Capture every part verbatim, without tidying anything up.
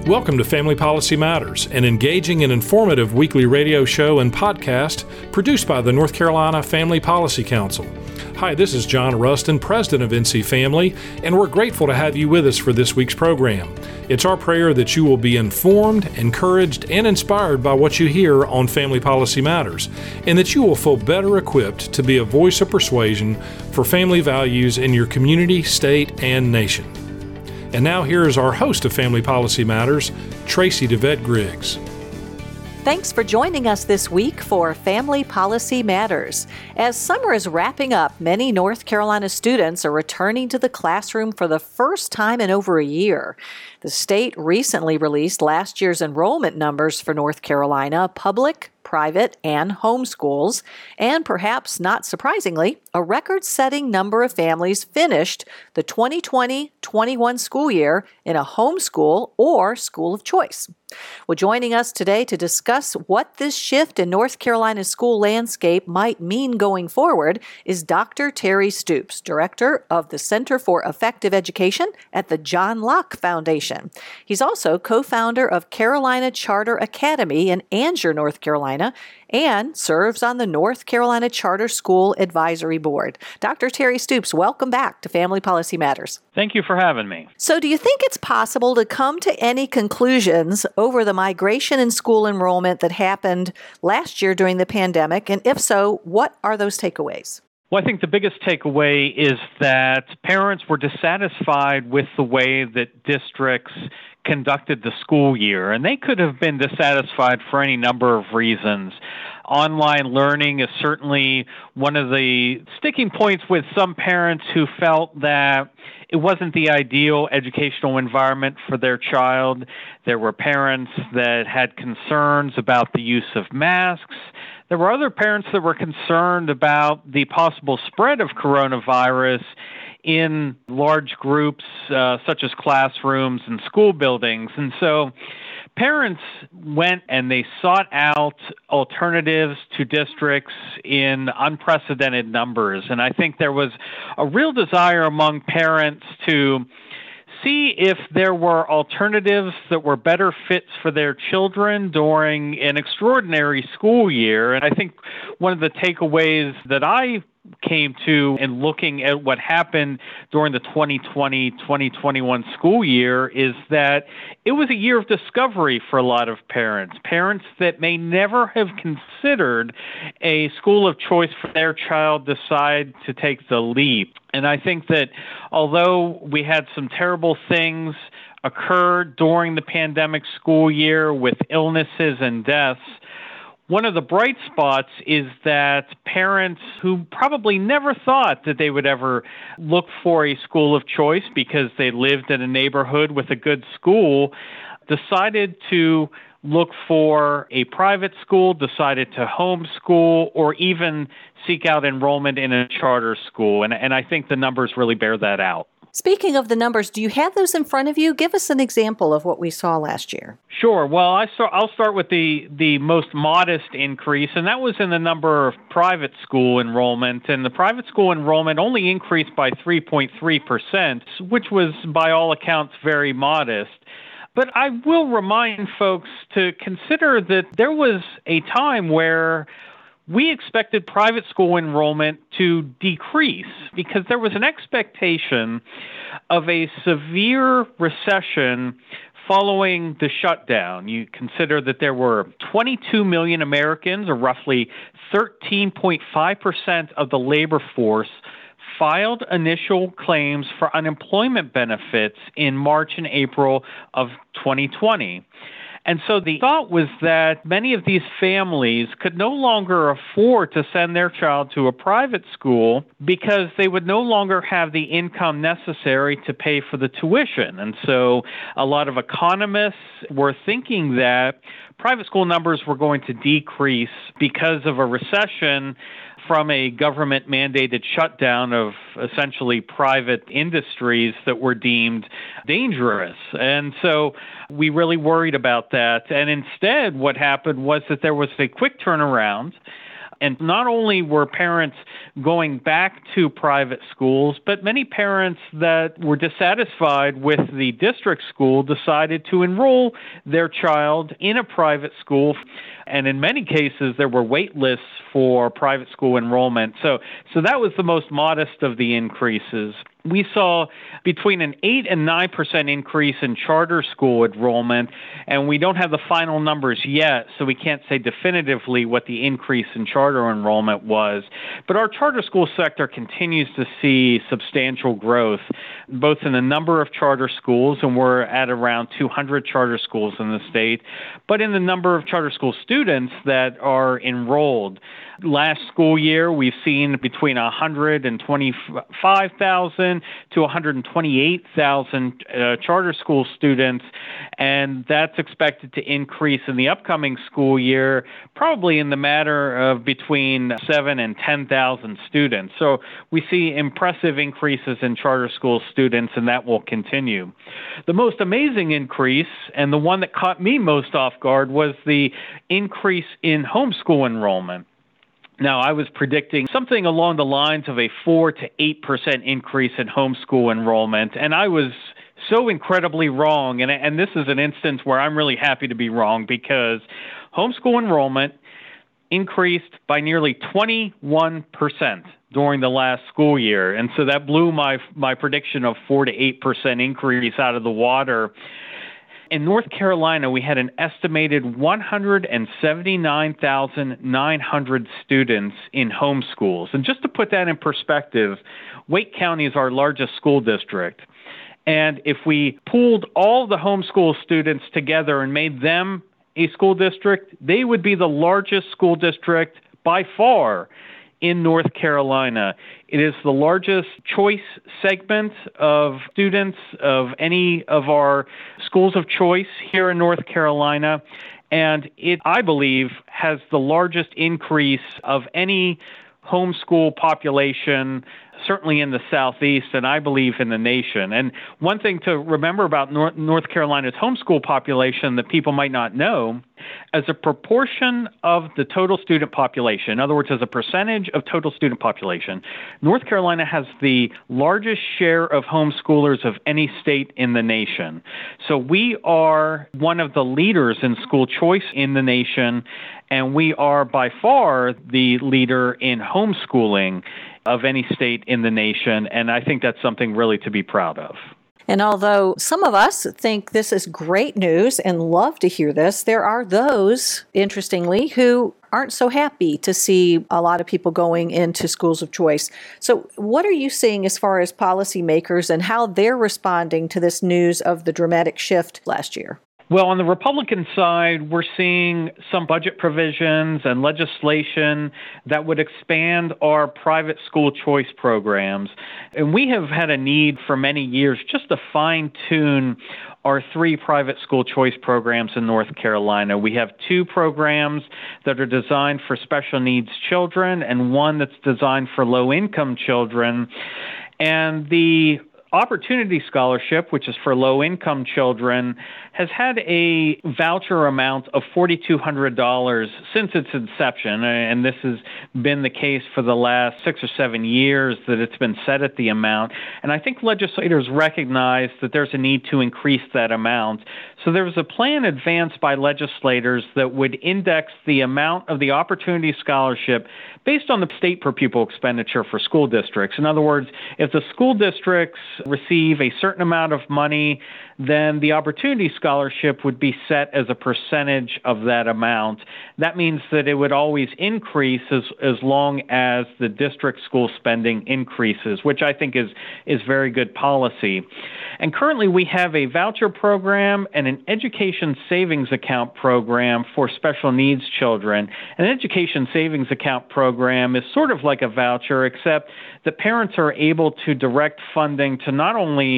Welcome to Family Policy Matters, an engaging and informative weekly radio show and podcast produced by the North Carolina Family Policy Council. Hi, this is John Rustin, President of N C Family, and we're grateful to have you with us for this week's program. It's our prayer that you will be informed, encouraged, and inspired by what you hear on Family Policy Matters, and that you will feel better equipped to be a voice of persuasion for family values in your community, state, and nation. And now here is our host of Family Policy Matters, Tracy DeVette Griggs. Thanks for joining us this week for Family Policy Matters. As summer is wrapping up, many North Carolina students are returning to the classroom for the first time in over a year. The state recently released last year's enrollment numbers for North Carolina, public, private, and homeschools, and perhaps not surprisingly, a record-setting number of families finished the twenty twenty twenty-one school year in a homeschool or school of choice. Well, joining us today to discuss what this shift in North Carolina's school landscape might mean going forward is Doctor Terry Stoops, Director of the Center for Effective Education at the John Locke Foundation. He's also co-founder of Carolina Charter Academy in Angier, North Carolina, and serves on the North Carolina Charter School Advisory Board. Doctor Terry Stoops, welcome back to Family Policy Matters. Thank you for having me. So do you think it's possible to come to any conclusions over the migration in school enrollment that happened last year during the pandemic? And if so, what are those takeaways? Well, I think the biggest takeaway is that parents were dissatisfied with the way that districts conducted the school year, and they could have been dissatisfied for any number of reasons. Online learning is certainly one of the sticking points with some parents who felt that it wasn't the ideal educational environment for their child. There were parents that had concerns about the use of masks. There were other parents that were concerned about the possible spread of coronavirus in large groups, uh, such as classrooms and school buildings. And so parents went and they sought out alternatives to districts in unprecedented numbers. And I think there was a real desire among parents to see if there were alternatives that were better fits for their children during an extraordinary school year. And I think one of the takeaways that I came to in looking at what happened during the twenty twenty twenty twenty-one school year is that it was a year of discovery for a lot of parents, parents that may never have considered a school of choice for their child decide to take the leap. And I think that although we had some terrible things occur during the pandemic school year with illnesses and deaths, one of the bright spots is that parents who probably never thought that they would ever look for a school of choice because they lived in a neighborhood with a good school decided to look for a private school, decided to homeschool, or even seek out enrollment in a charter school. And, and I think the numbers really bear that out. Speaking of the numbers, do you have those in front of you? Give us an example of what we saw last year. Sure. Well, I start, I'll start with the, the most modest increase, and that was in the number of private school enrollment. And the private school enrollment only increased by three point three percent, which was, by all accounts, very modest. But I will remind folks to consider that there was a time where we expected private school enrollment to decrease because there was an expectation of a severe recession following the shutdown. You consider that there were twenty-two million Americans, or roughly thirteen point five percent of the labor force, filed initial claims for unemployment benefits in March and April of twenty twenty. And so the thought was that many of these families could no longer afford to send their child to a private school because they would no longer have the income necessary to pay for the tuition. And so a lot of economists were thinking that private school numbers were going to decrease because of a recession from a government-mandated shutdown of essentially private industries that were deemed dangerous. And so we really worried about that. And instead, what happened was that there was a quick turnaround. And not only were parents going back to private schools, but many parents that were dissatisfied with the district school decided to enroll their child in a private school. And in many cases, there were wait lists for private school enrollment. So, so that was the most modest of the increases. We saw between an eight and nine percent increase in charter school enrollment, and we don't have the final numbers yet, so we can't say definitively what the increase in charter enrollment was. But our charter school sector continues to see substantial growth, both in the number of charter schools, and we're at around two hundred charter schools in the state, but in the number of charter school students that are enrolled. Last school year, we've seen between one hundred twenty-five thousand to one hundred twenty-eight thousand uh, charter school students, and that's expected to increase in the upcoming school year, probably in the matter of between seven and ten thousand students. So we see impressive increases in charter school students, and that will continue. The most amazing increase, and the one that caught me most off guard, was the increase in homeschool enrollment. Now, I was predicting something along the lines of a four to eight percent increase in homeschool enrollment, and I was so incredibly wrong. And, and this is an instance where I'm really happy to be wrong, because homeschool enrollment increased by nearly twenty-one percent during the last school year. And so that blew my my prediction of four to eight percent increase out of the water. In North Carolina, we had an estimated one hundred seventy-nine thousand nine hundred students in homeschools. And just to put that in perspective, Wake County is our largest school district. And if we pooled all the homeschool students together and made them a school district, they would be the largest school district by far in North Carolina. It is the largest choice segment of students of any of our schools of choice here in North Carolina. And it, I believe, has the largest increase of any homeschool population, certainly in the Southeast, and I believe in the nation. And one thing to remember about North, North Carolina's homeschool population that people might not know, as a proportion of the total student population, in other words, as a percentage of total student population, North Carolina has the largest share of homeschoolers of any state in the nation. So we are one of the leaders in school choice in the nation, and we are by far the leader in homeschooling of any state in the nation, and I think that's something really to be proud of. And although some of us think this is great news and love to hear this, there are those, interestingly, who aren't so happy to see a lot of people going into schools of choice. So what are you seeing as far as policymakers and how they're responding to this news of the dramatic shift last year? Well, on the Republican side, we're seeing some budget provisions and legislation that would expand our private school choice programs. And we have had a need for many years just to fine-tune our three private school choice programs in North Carolina. We have two programs that are designed for special needs children and one that's designed for low-income children. And the Opportunity Scholarship, which is for low-income children, has had a voucher amount of four thousand two hundred dollars since its inception, and this has been the case for the last six or seven years that it's been set at the amount. And I think legislators recognize that there's a need to increase that amount. So there was a plan advanced by legislators that would index the amount of the Opportunity Scholarship based on the state per pupil expenditure for school districts. In other words, if the school districts receive a certain amount of money, then the Opportunity Scholarship would be set as a percentage of that amount. That means that it would always increase as, as long as the district school spending increases, which I think is, is very good policy. And currently we have a voucher program and an education savings account program for special needs children. An education savings account program is sort of like a voucher, except the parents are able to direct funding to not only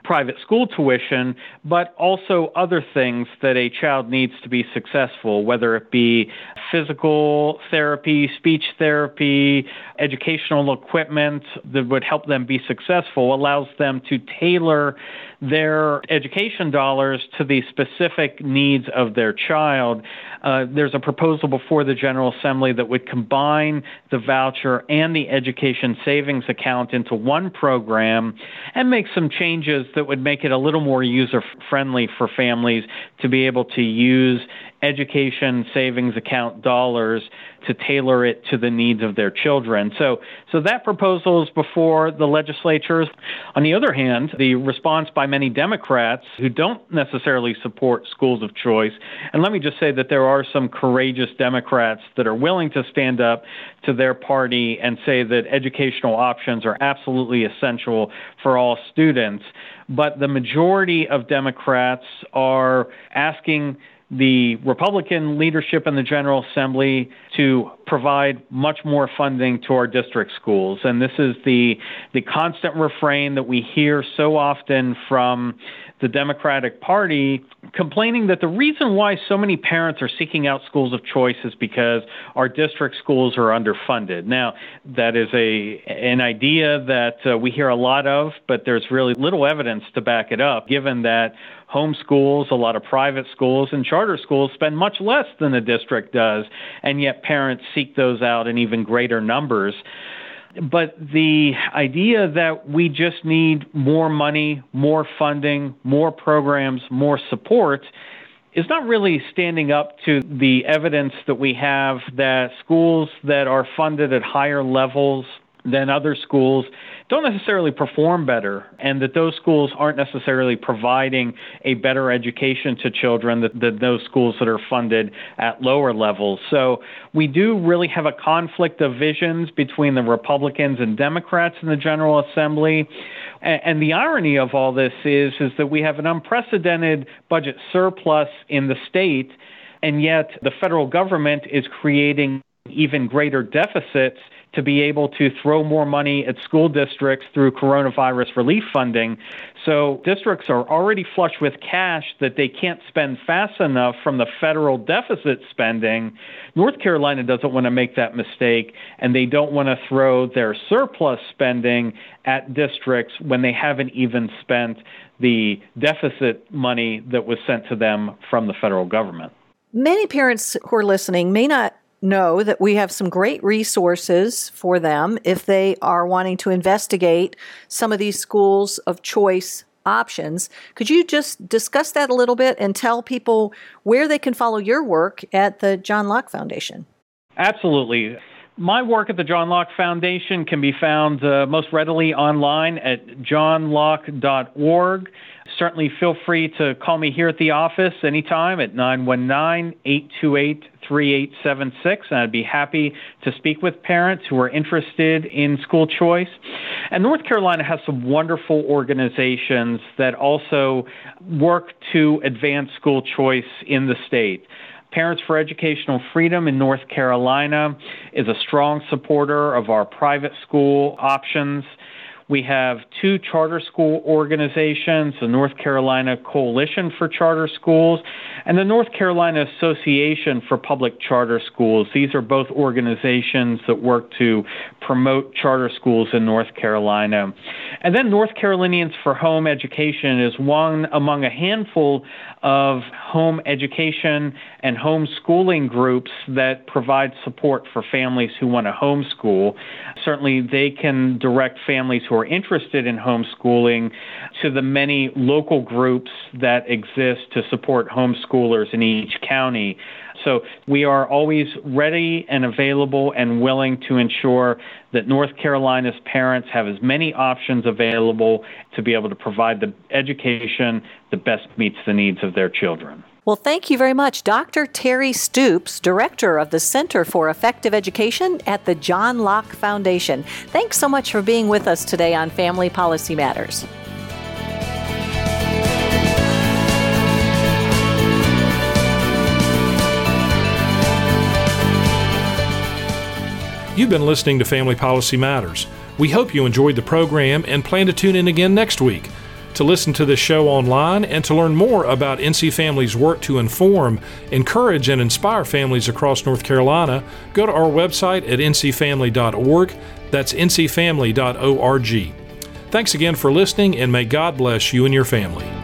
private school tuition, but also other things that a child needs to be successful, whether it be physical therapy, speech therapy, educational equipment that would help them be successful, allows them to tailor their education dollars to the specific needs of their child. Uh, there's a proposal before the General Assembly that would combine the voucher and the education savings account into one program and make some changes that would make it a little more user-friendly for families to be able to use education savings account dollars to tailor it to the needs of their children. So, so that proposal is before the legislatures. On the other hand, the response by many Democrats who don't necessarily support schools of choice, and let me just say that there are some courageous Democrats that are willing to stand up to their party and say that educational options are absolutely essential for all students. But the majority of Democrats are asking the Republican leadership in the General Assembly to provide much more funding to our district schools. And this is the the constant refrain that we hear so often from the Democratic Party, complaining that the reason why so many parents are seeking out schools of choice is because our district schools are underfunded. Now, that is a an idea that uh, we hear a lot of, but there's really little evidence to back it up, given that home schools, a lot of private schools, and charter schools spend much less than the district does, and yet parents seek those out in even greater numbers. But the idea that we just need more money, more funding, more programs, more support is not really standing up to the evidence that we have that schools that are funded at higher levels than other schools don't necessarily perform better, and that those schools aren't necessarily providing a better education to children than, than those schools that are funded at lower levels. So we do really have a conflict of visions between the Republicans and Democrats in the General Assembly. And, and the irony of all this is, is that we have an unprecedented budget surplus in the state, and yet the federal government is creating even greater deficits to be able to throw more money at school districts through coronavirus relief funding. So districts are already flush with cash that they can't spend fast enough from the federal deficit spending. North Carolina doesn't want to make that mistake, and they don't want to throw their surplus spending at districts when they haven't even spent the deficit money that was sent to them from the federal government. Many parents who are listening may not know that we have some great resources for them if they are wanting to investigate some of these schools of choice options. Could you just discuss that a little bit and tell people where they can follow your work at the John Locke Foundation? Absolutely. My work at the John Locke Foundation can be found uh, most readily online at john locke dot org. Certainly feel free to call me here at the office anytime at nine one nine, eight two eight, three eight seven six, and I'd be happy to speak with parents who are interested in school choice. And North Carolina has some wonderful organizations that also work to advance school choice in the state. Parents for Educational Freedom in North Carolina is a strong supporter of our private school options. We have two charter school organizations, the North Carolina Coalition for Charter Schools and the North Carolina Association for Public Charter Schools. These are both organizations that work to promote charter schools in North Carolina. And then North Carolinians for Home Education is one among a handful of home education and homeschooling groups that provide support for families who want to homeschool. Certainly, they can direct families who are interested in homeschooling to the many local groups that exist to support homeschoolers in each county. So we are always ready and available and willing to ensure that North Carolina's parents have as many options available to be able to provide the education that best meets the needs of their children. Well, thank you very much, Doctor Terry Stoops, Director of the Center for Effective Education at the John Locke Foundation. Thanks so much for being with us today on Family Policy Matters. You've been listening to Family Policy Matters. We hope you enjoyed the program and plan to tune in again next week. To listen to the show online and to learn more about N C Family's work to inform, encourage, and inspire families across North Carolina, go to our website at n c family dot org. That's n c family dot org. Thanks again for listening, and may God bless you and your family.